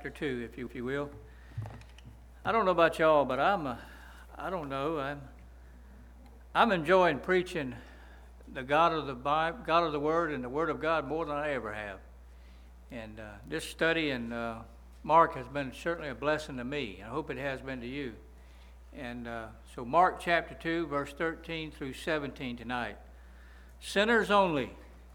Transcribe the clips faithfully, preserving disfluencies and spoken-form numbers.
chapter two, if you, if you will. I don't know about y'all, but I'm, uh, I don't know, I'm, I'm enjoying preaching the God of the Bible, God of the Word, and the Word of God more than I ever have. And uh, this study in uh, Mark has been certainly a blessing to me. I hope it has been to you. And uh, so Mark chapter two, verse thirteen through seventeen tonight. Sinners only.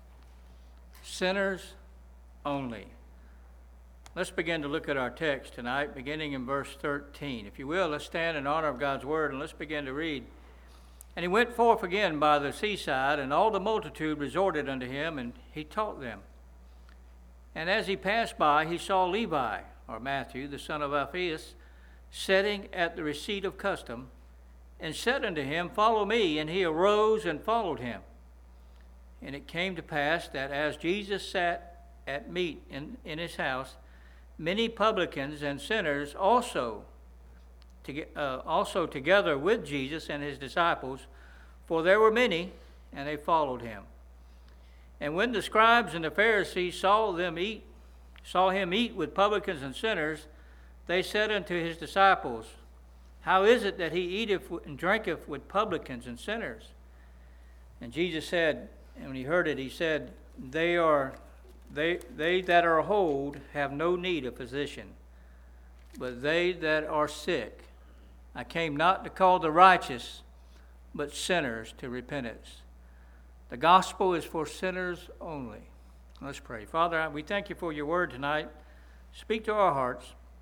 Sinners only. Let's begin to look at our text tonight, beginning in verse thirteen. If you will, let's stand in honor of God's word, and let's begin to read. And he went forth again by the seaside, and all the multitude resorted unto him, and he taught them. And as he passed by, he saw Levi, or Matthew, the son of Alphaeus, sitting at the receipt of custom, and said unto him, Follow me. And he arose and followed him. And it came to pass that as Jesus sat at meat in, in his house, many publicans and sinners also, to, uh, also together with Jesus and his disciples, for there were many, and they followed him. And when the scribes and the Pharisees saw them eat, saw him eat with publicans and sinners, they said unto his disciples, How is it that he eateth and drinketh with publicans and sinners? And Jesus said, and when he heard it, he said, They are they they that are whole have no need of physician, but they that are sick. I came not to call the righteous, but sinners to repentance. The gospel is for sinners only. Let's pray. Father, we thank you for your word tonight. Speak to our hearts.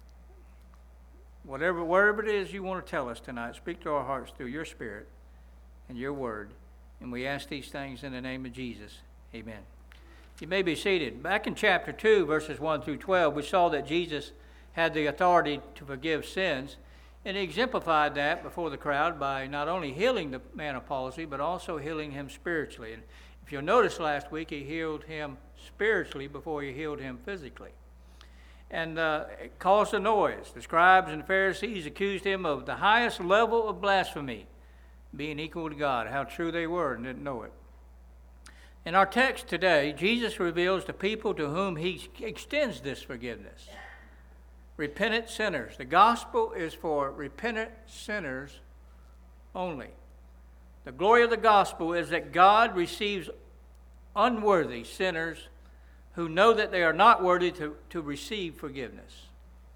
Whatever, wherever it is you want to tell us tonight, speak to our hearts through your Spirit and your word. And we ask these things in the name of Jesus. Amen. You may be seated. Back in chapter two, verses one through twelve, we saw that Jesus had the authority to forgive sins. And he exemplified that before the crowd by not only healing the man of palsy, but also healing him spiritually. And if you'll notice last week, he healed him spiritually before he healed him physically. And uh, it caused a noise. The scribes and the Pharisees accused him of the highest level of blasphemy, being equal to God. How true they were and didn't know it. In our text today, Jesus reveals to people to whom he extends this forgiveness. Repentant sinners. The gospel is for repentant sinners only. The glory of the gospel is that God receives unworthy sinners who know that they are not worthy to, to receive forgiveness.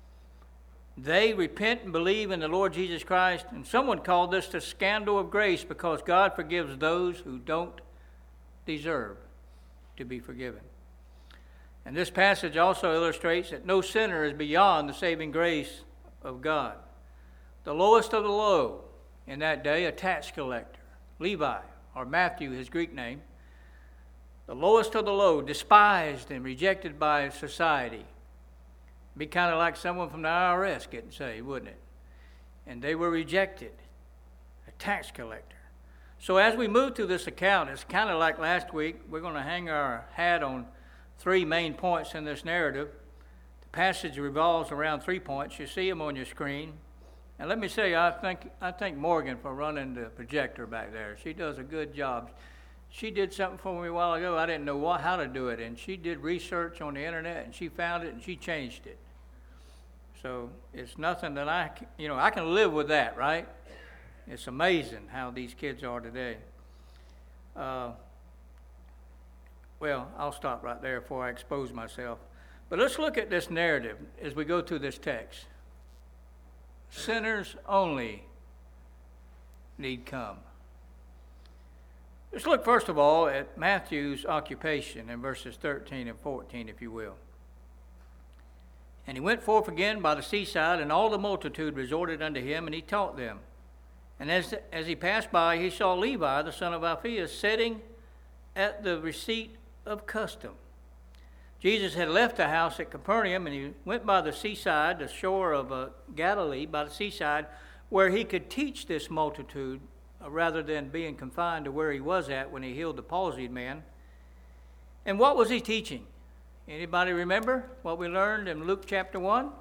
They repent and believe in the Lord Jesus Christ, and someone called this the scandal of grace because God forgives those who don't deserve to be forgiven. And this passage also illustrates that no sinner is beyond the saving grace of God. The lowest of the low in that day, a tax collector, Levi, or Matthew, his Greek name, the lowest of the low, despised and rejected by society. Be kind of like someone from the I R S getting saved, wouldn't it? And they were rejected, a tax collector. So as we move through this account, it's kind of like last week. We're going to hang our hat on three main points in this narrative. The passage revolves around three points. You see them on your screen. And let me say, I think I thank Morgan for running the projector back there. She does a good job. She did something for me a while ago. I didn't know what, how to do it. And she did research on the internet, and she found it, and she changed it. So it's nothing that I, you know, I can live with that, right? It's amazing how these kids are today. Uh, Well, I'll stop right there before I expose myself. But let's look at this narrative as we go through this text. Sinners only need come. Let's look first of all at Matthew's occupation in verses thirteen and fourteen, if you will. And he went forth again by the seaside, and all the multitude resorted unto him, and he taught them. And as, as he passed by, he saw Levi, the son of Alphaeus, sitting at the receipt of custom. Jesus had left the house at Capernaum, and he went by the seaside, the shore of uh, Galilee, by the seaside, where he could teach this multitude uh, rather than being confined to where he was at when he healed the palsied man. And what was he teaching? Anybody remember what we learned in Luke chapter one?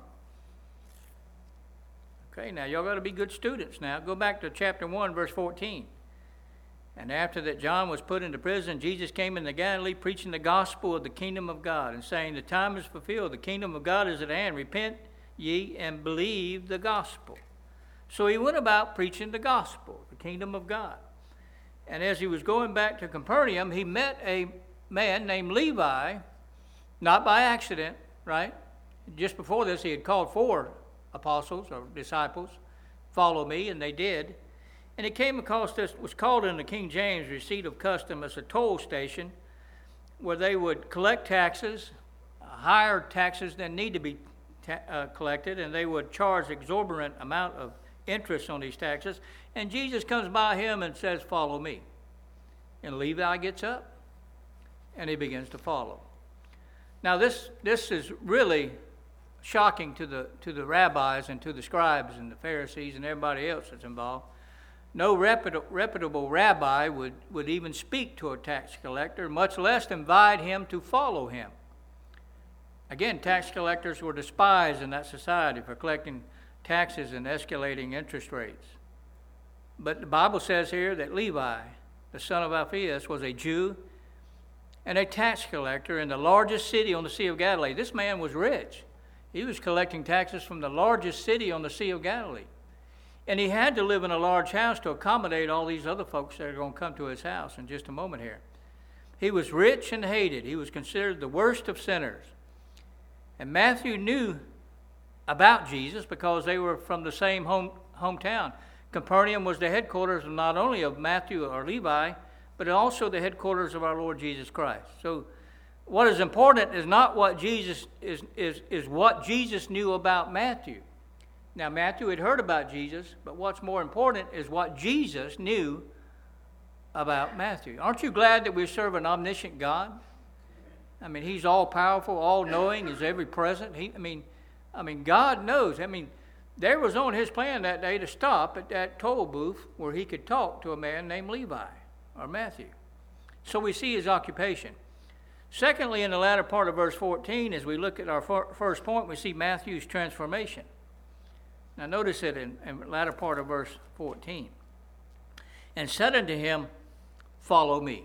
Okay, now y'all got to be good students now. Go back to chapter one, verse fourteen. And after that John was put into prison, Jesus came into Galilee preaching the gospel of the kingdom of God and saying, the time is fulfilled, the kingdom of God is at hand. Repent ye and believe the gospel. So he went about preaching the gospel, the kingdom of God. And as he was going back to Capernaum, he met a man named Levi, not by accident, right? Just before this, he had called four apostles or disciples, follow me, and they did. And it came across this, was called in the King James receipt of custom as a toll station, where they would collect taxes, higher taxes than need to be ta- uh, collected, and they would charge exorbitant amount of interest on these taxes. And Jesus comes by him and says, follow me. And Levi gets up, and he begins to follow. Now this this is really shocking to the to the rabbis and to the scribes and the Pharisees and everybody else that's involved. No reputable, reputable rabbi would, would even speak to a tax collector, much less invite him to follow him. Again, tax collectors were despised in that society for collecting taxes and escalating interest rates. But the Bible says here that Levi, the son of Alphaeus, was a Jew and a tax collector in the largest city on the Sea of Galilee. This man was rich. He was collecting taxes from the largest city on the Sea of Galilee. And he had to live in a large house to accommodate all these other folks that are going to come to his house in just a moment here. He was rich and hated. He was considered the worst of sinners. And Matthew knew about Jesus because they were from the same home hometown. Capernaum was the headquarters of not only of Matthew or Levi, but also the headquarters of our Lord Jesus Christ. So what is important is not what Jesus is, is, is what Jesus knew about Matthew. Now, Matthew had heard about Jesus, but what's more important is what Jesus knew about Matthew. Aren't you glad that we serve an omniscient God? I mean, he's all-powerful, all-knowing, he's ever-present. He, I mean, I mean, God knows. I mean, there was on his plan that day to stop at that toll booth where he could talk to a man named Levi or Matthew. So we see his occupation. Secondly, in the latter part of verse fourteen, as we look at our first point, we see Matthew's transformation. Now notice it in, in the latter part of verse fourteen. And said unto him, follow me.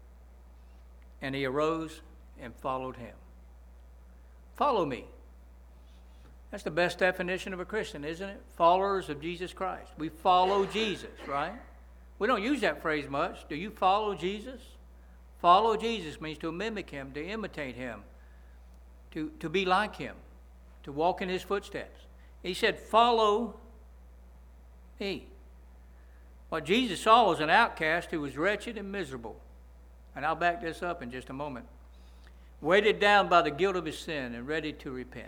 And he arose and followed him. Follow me. That's the best definition of a Christian, isn't it? Followers of Jesus Christ. We follow Jesus, right? We don't use that phrase much. Do you follow Jesus? Follow Jesus means to mimic him, to imitate him, to, to be like him, to walk in his footsteps. He said, follow me. What Jesus saw was an outcast who was wretched and miserable. And I'll back this up in just a moment. Weighted down by the guilt of his sin and ready to repent.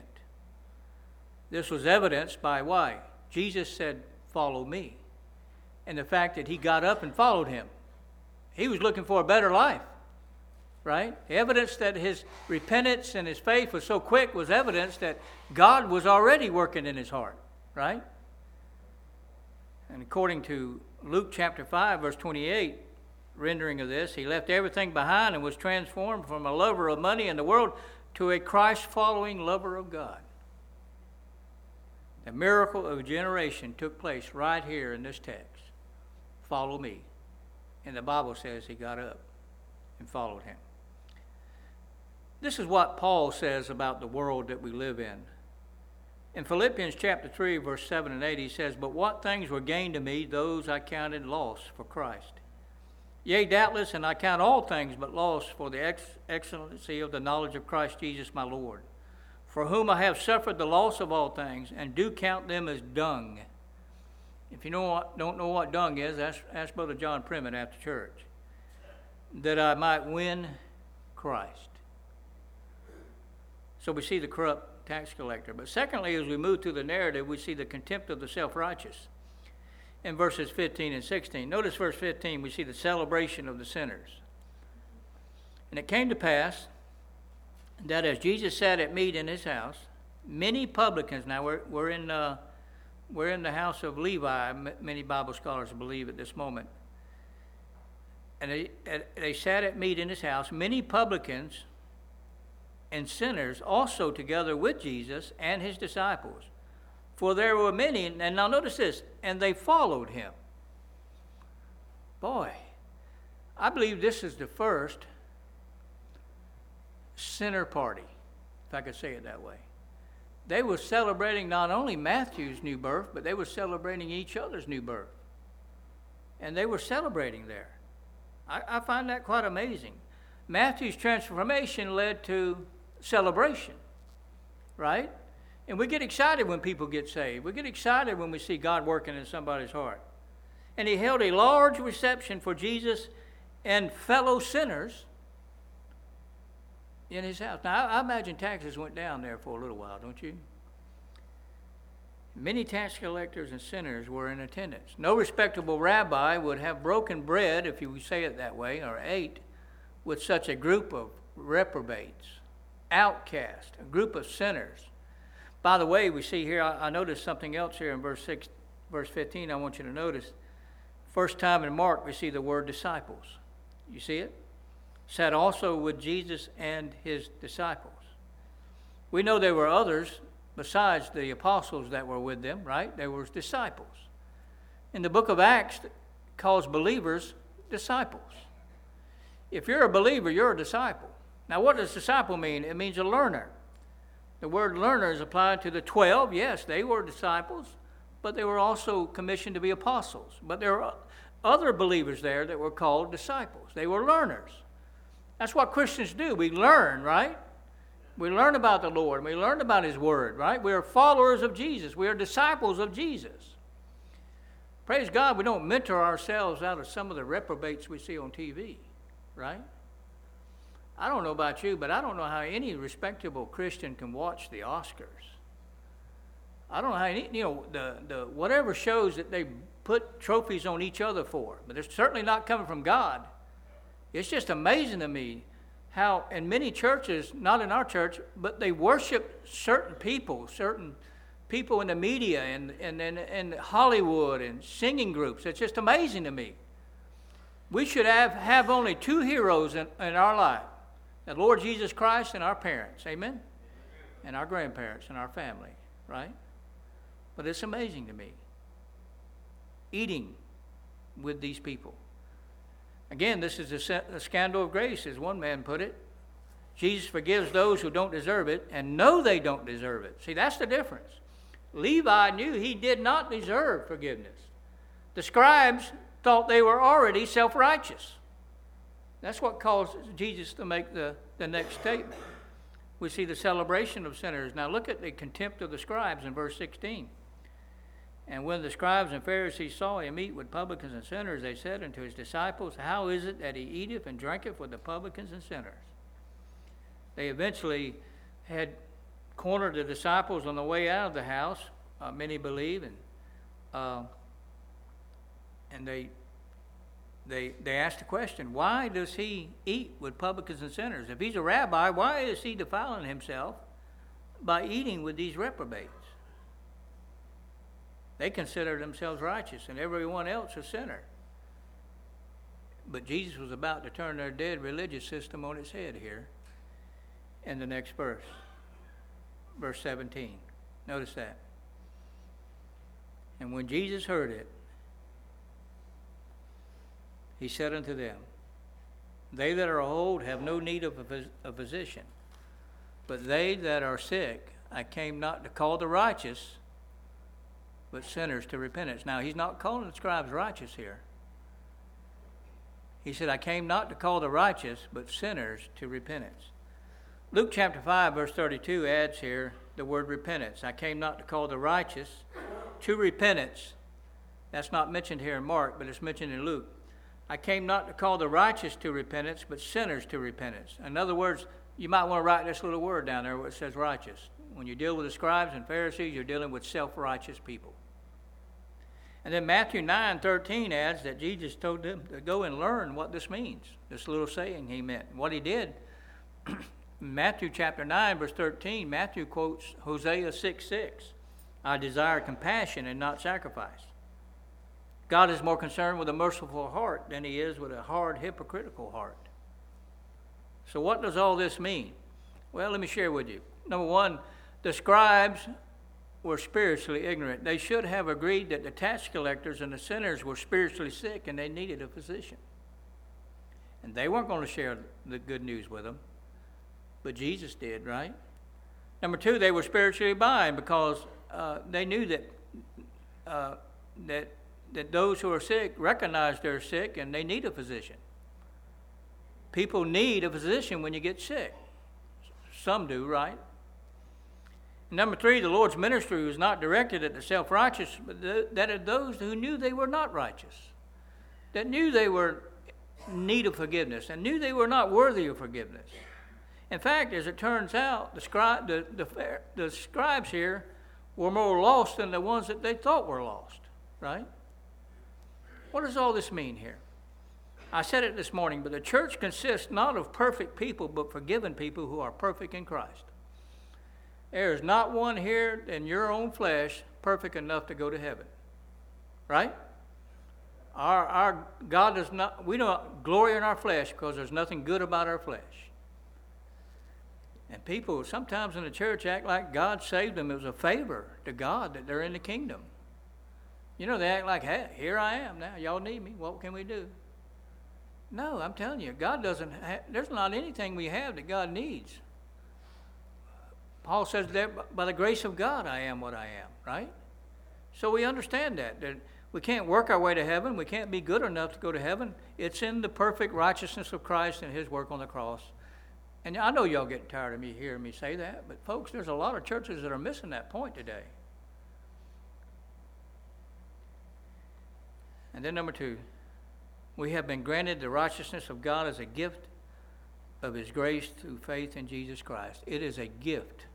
This was evidenced by why? Jesus said, follow me. And the fact that he got up and followed him. He was looking for a better life, right? The evidence that his repentance and his faith was so quick was evidence that God was already working in his heart, right? And according to Luke chapter five, verse twenty-eight, rendering of this, he left everything behind and was transformed from a lover of money and the world to a Christ-following lover of God. The miracle of a generation took place right here in this text. Follow me. And the Bible says he got up and followed him. This is what Paul says about the world that we live in. In Philippians chapter three, verse seven and eight, he says, but what things were gained to me, those I counted loss for Christ. Yea, doubtless, and I count all things but loss for the ex- excellency of the knowledge of Christ Jesus my Lord, for whom I have suffered the loss of all things, and do count them as dung. If you know what, don't know what dung is, ask, ask Brother John Primmett after church. That I might win Christ. So we see the corrupt tax collector. But secondly, as we move through the narrative, we see the contempt of the self-righteous. In verses fifteen and sixteen. Notice verse fifteen, we see the celebration of the sinners. And it came to pass that as Jesus sat at meat in his house, many publicans, now we're, we're, in, uh, we're in the house of Levi, many Bible scholars believe at this moment. And they, they sat at meat in his house, many publicans and sinners also together with Jesus and his disciples. For there were many, and now notice this, and they followed him. Boy, I believe this is the first sinner party, if I could say it that way. They were celebrating not only Matthew's new birth, but they were celebrating each other's new birth. And they were celebrating there. I, I find that quite amazing. Matthew's transformation led to celebration, right? And we get excited when people get saved. We get excited when we see God working in somebody's heart. And he held a large reception for Jesus and fellow sinners in his house. Now, I, I imagine taxes went down there for a little while, don't you? Many tax collectors and sinners were in attendance. No respectable rabbi would have broken bread, if you say it that way, or ate with such a group of reprobates, outcasts, a group of sinners. By the way, we see here, I, I noticed something else here in verse six, verse fifteen. I want you to notice. First time in Mark, we see the word disciples. You see it? Sat also with Jesus and his disciples. We know there were others besides the apostles that were with them, right? There were disciples. In the book of Acts, it calls believers disciples. If you're a believer, you're a disciple. Now, what does disciple mean? It means a learner. The word learner is applied to the twelve. Yes, they were disciples, but they were also commissioned to be apostles. But there are other believers there that were called disciples. They were learners. That's what Christians do. We learn, right? We learn about the Lord. We learn about his word, right? We are followers of Jesus. We are disciples of Jesus. Praise God, we don't mentor ourselves out of some of the reprobates we see on T V, right? I don't know about you, but I don't know how any respectable Christian can watch the Oscars. I don't know how any, you know, the, the whatever shows that they put trophies on each other for, but it's certainly not coming from God. It's just amazing to me how in many churches, not in our church, but they worship certain people, certain people in the media and, and, and, and Hollywood and singing groups. It's just amazing to me. We should have, have only two heroes in, in our life, the Lord Jesus Christ and our parents, amen? And our grandparents and our family, right? But it's amazing to me, eating with these people. Again, this is a, a scandal of grace, as one man put it. Jesus forgives those who don't deserve it and know they don't deserve it. See, that's the difference. Levi knew he did not deserve forgiveness. The scribes thought they were already self-righteous. That's what caused Jesus to make the, the next statement. We see the celebration of sinners. Now look at the contempt of the scribes in verse sixteen. And when the scribes and Pharisees saw him eat with publicans and sinners, they said unto his disciples, how is it that he eateth and drinketh with the publicans and sinners? They eventually had cornered the disciples on the way out of the house, uh, many believe, and uh, and they they they asked the question, why does he eat with publicans and sinners? If he's a rabbi, why is he defiling himself by eating with these reprobates? They consider themselves righteous and everyone else a sinner. But Jesus was about to turn their dead religious system on its head here in the next verse, verse seventeen. Notice that. And when Jesus heard it, he said unto them, they that are old have no need of a, phys- a physician, but they that are sick, I came not to call the righteous, but sinners to repentance. Now, he's not calling the scribes righteous here. He said, I came not to call the righteous, but sinners to repentance. Luke chapter five, verse thirty-two adds here the word repentance. I came not to call the righteous to repentance. That's not mentioned here in Mark, but it's mentioned in Luke. I came not to call the righteous to repentance, but sinners to repentance. In other words, you might want to write this little word down there where it says righteous. When you deal with the scribes and Pharisees, you're dealing with self-righteous people. And then Matthew nine thirteen adds that Jesus told them to go and learn what this means, this little saying he meant. What he did, Matthew chapter nine, verse thirteen, Matthew quotes Hosea six six. I desire compassion and not sacrifice. God is more concerned with a merciful heart than he is with a hard, hypocritical heart. So what does all this mean? Well, let me share with you. Number one, the scribes were spiritually ignorant. They should have agreed that the tax collectors and the sinners were spiritually sick and they needed a physician. And they weren't going to share the good news with them. But Jesus did, right? Number two, they were spiritually blind because uh, they knew that uh, that that those who are sick recognize they're sick and they need a physician. People need a physician when you get sick. Some do, right? Number three, the Lord's ministry was not directed at the self-righteous, but th- that at those who knew they were not righteous, that knew they were in need of forgiveness and knew they were not worthy of forgiveness. In fact, as it turns out, the, scri- the, the, the scribes here were more lost than the ones that they thought were lost, right? What does all this mean here? I said it this morning, but the church consists not of perfect people, but forgiven people who are perfect in Christ. There is not one here in your own flesh perfect enough to go to heaven, right? Our, our God does not, we don't glory in our flesh because there's nothing good about our flesh. And people sometimes in the church act like God saved them. It was a favor to God that they're in the kingdom. You know, they act like, hey, here I am now. Y'all need me. What can we do? No, I'm telling you, God doesn't have, there's not anything we have that God needs. Paul says that by the grace of God I am what I am, right? So we understand that, that we can't work our way to heaven. We can't be good enough to go to heaven. It's in the perfect righteousness of Christ and his work on the cross. And I know y'all get tired of me hearing me say that, but folks, there's a lot of churches that are missing that point today. And then number two, we have been granted the righteousness of God as a gift of his grace through faith in Jesus Christ. It is a gift.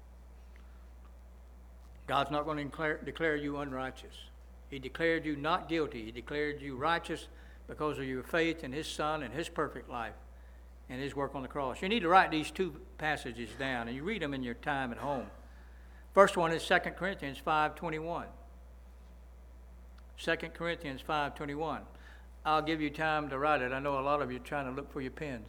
God's not going to declare, declare you unrighteous. He declared you not guilty. He declared you righteous because of your faith in his Son and his perfect life and his work on the cross. You need to write these two passages down, and you read them in your time at home. First one is Second Corinthians five twenty-one. Second Corinthians five twenty-one. I'll give you time to write it. I know a lot of you are trying to look for your pens.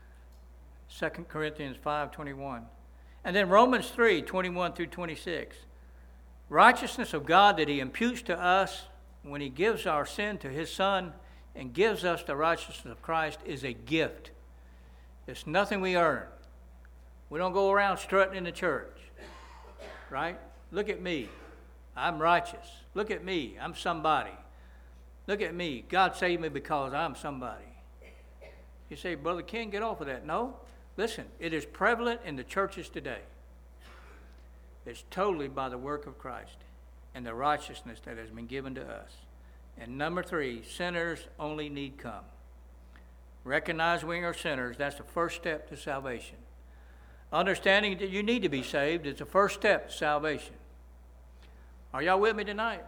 Second Corinthians five twenty-one. And then Romans three twenty-one through twenty-six. Righteousness of God that he imputes to us when he gives our sin to his Son and gives us the righteousness of Christ is a gift. It's nothing we earn. We don't go around strutting in the church, right? Look at me. I'm righteous. Look at me. I'm somebody. Look at me. God saved me because I'm somebody. You say, Brother King, get off of that. No. Listen, it is prevalent in the churches today. It's totally by the work of Christ and the righteousness that has been given to us. And number three, sinners only need come. Recognize we are sinners. That's the first step to salvation. Understanding that you need to be saved is the first step to salvation. Are y'all with me tonight?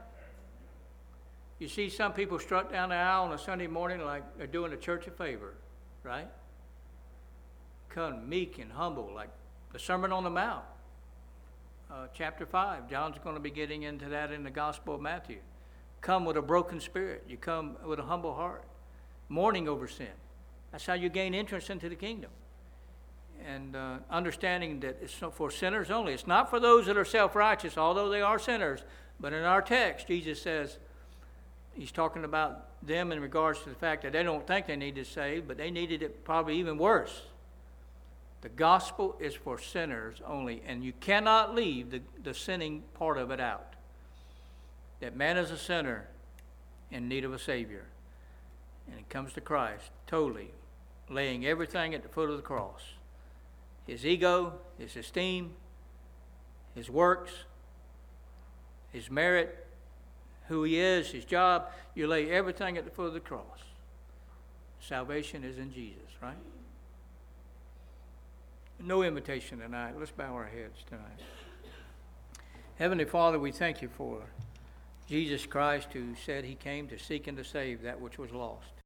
You see some people strut down the aisle on a Sunday morning like they're doing the church a favor, right? Come meek and humble, like the Sermon on the Mount. Uh, chapter five, John's going to be getting into that in the Gospel of Matthew. Come with a broken spirit. You come with a humble heart. Mourning over sin. That's how you gain entrance into the kingdom. And uh, understanding that it's for sinners only. It's not for those that are self-righteous, although they are sinners. But in our text, Jesus says, he's talking about them in regards to the fact that they don't think they need to save, but they needed it probably even worse. The gospel is for sinners only, and you cannot leave the, the sinning part of it out. That man is a sinner in need of a Savior. And he comes to Christ totally, laying everything at the foot of the cross. His ego, his esteem, his works, his merit, who he is, his job. You lay everything at the foot of the cross. Salvation is in Jesus, right? No invitation tonight. Let's bow our heads tonight. Heavenly Father, we thank you for Jesus Christ, who said he came to seek and to save that which was lost.